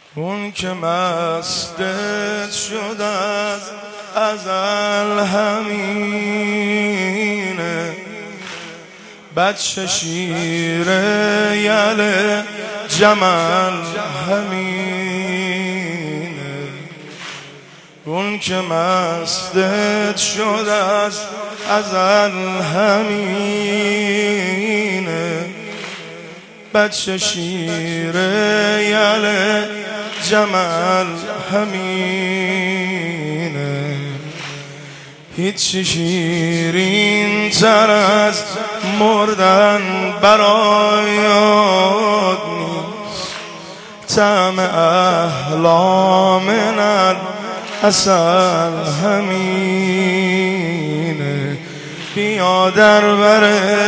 اون که مستت شد از ازل همینه، بچه شیر یل جمل همینه. اون که مستت شد از ازل همینه، بچه شیر یل جمل همینه. هیچی شیرین تر از مردن برایت نیست، طعم احلام عسل همینه. بیا در بر